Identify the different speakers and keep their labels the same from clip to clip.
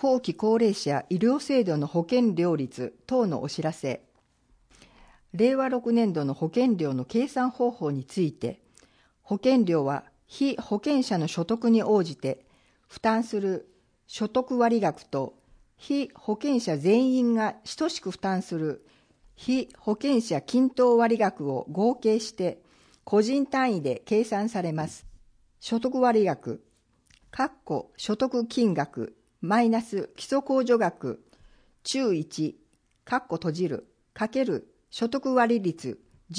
Speaker 1: 後期高齢者医療制度の保険料率等のお知らせ。令和6年度の保険料の計算方法について、保険料は被保険者の所得に応じて負担する所得割額と被保険者全員が等しく負担する被保険者均等割額を合計して個人単位で計算されます。所得割額、所得金額マイナス基礎控除額中1、かける所得割率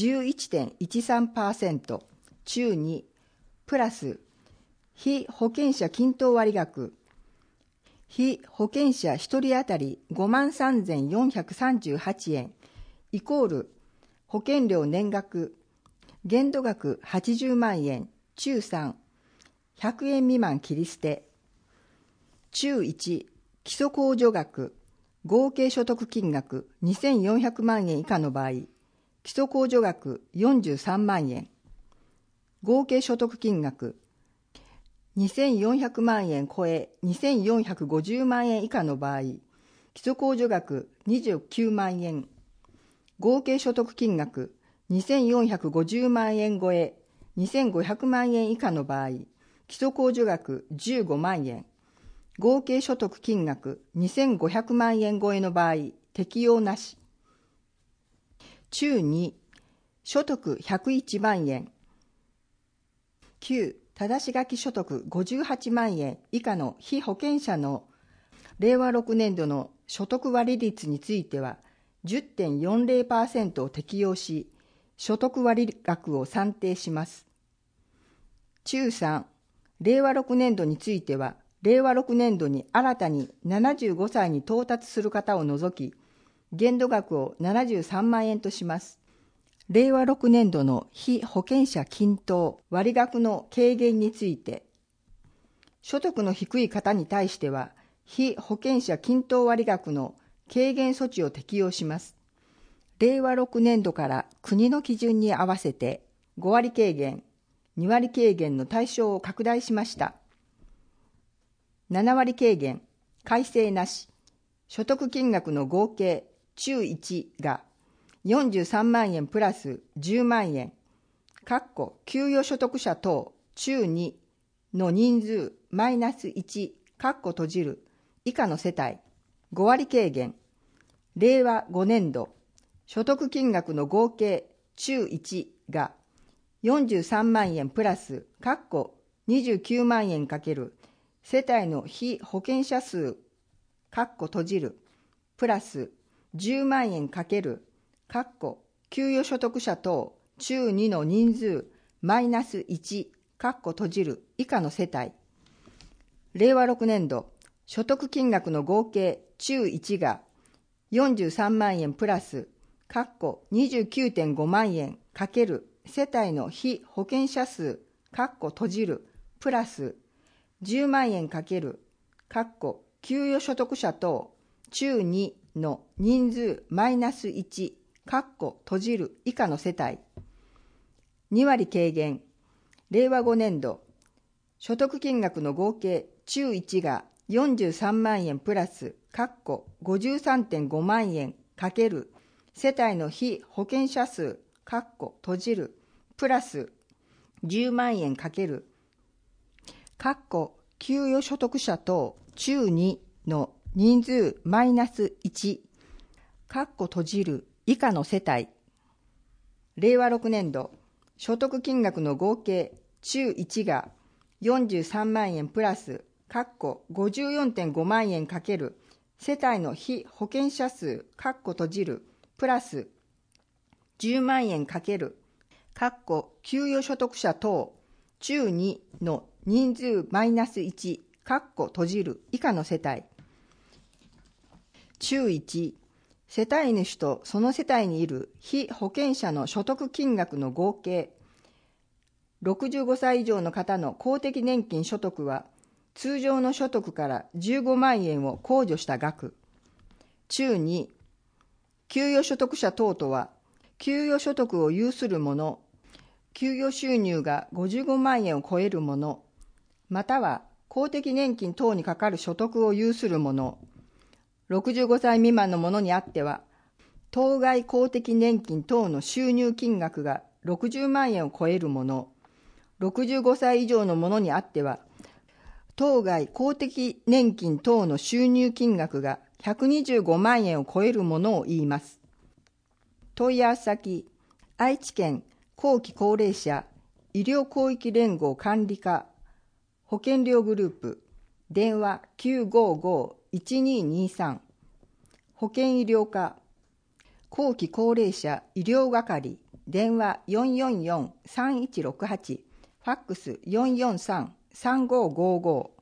Speaker 1: 11.13% 中2プラス被保険者均等割額被保険者1人当たり 53,438 円イコール保険料年額限度額80万円中3 100円未満切り捨て中1基礎控除額合計所得金額2400万円以下の場合、基礎控除額43万円、合計所得金額2400万円超え2450万円以下の場合、基礎控除額29万円、合計所得金額2450万円超え2500万円以下の場合、基礎控除額15万円、合計所得金額2500万円超えの場合、適用なし。中2、所得101万円。9、ただし書き所得58万円以下の被保険者の令和6年度の所得割率については 10.40% を適用し、所得割額を算定します。中3、令和6年度については、令和6年度に新たに75歳に到達する方を除き、限度額を73万円とします。令和6年度の被保険者均等割額の軽減について、所得の低い方に対しては、被保険者均等割額の軽減措置を適用します。令和6年度から国の基準に合わせて5割軽減、2割軽減の対象を拡大しました。7割軽減、改正なし、所得金額の合計中1が43万円プラス10万円、給与所得者等中2の人数マイナス1、以下の世帯、5割軽減、令和5年度、所得金額の合計中1が43万円プラス29万円かける世帯の被保険者数プラス10万円かける給与所得者等中2の人数マイナス1以下の世帯、令和6年度所得金額の合計中1が43万円プラス29.5万円かける世帯の被保険者数プラス10万円かける給与所得者等中2の人数マイナス1以下の世帯、2割軽減、令和5年度所得金額の合計中1が43万円プラス53.5万円かける世帯の被保険者数プラス10万円かける給与所得者等中2の人数マイナス1以下の世帯、令和6年度所得金額の合計中1が43万円プラス54.5万円かける世帯の被保険者数プラス10万円かける給与所得者等中2の人数マイナス1以下の世帯、中1、世帯主とその世帯にいる被保険者の所得金額の合計、65歳以上の方の公的年金所得は通常の所得から15万円を控除した額。中2、給与所得者等とは、給与所得を有する者、給与収入が55万円を超える者、または公的年金等にかかる所得を有する者、65歳未満の者にあっては、当該公的年金等の収入金額が60万円を超える者、65歳以上の者にあっては、当該公的年金等の収入金額が125万円を超えるものを言います。問い合わせ先、愛知県後期高齢者医療広域連合管理課保険料グループ、電話 955-1223、保険医療課後期高齢者医療係、電話 444-3168、ファックス 443-3555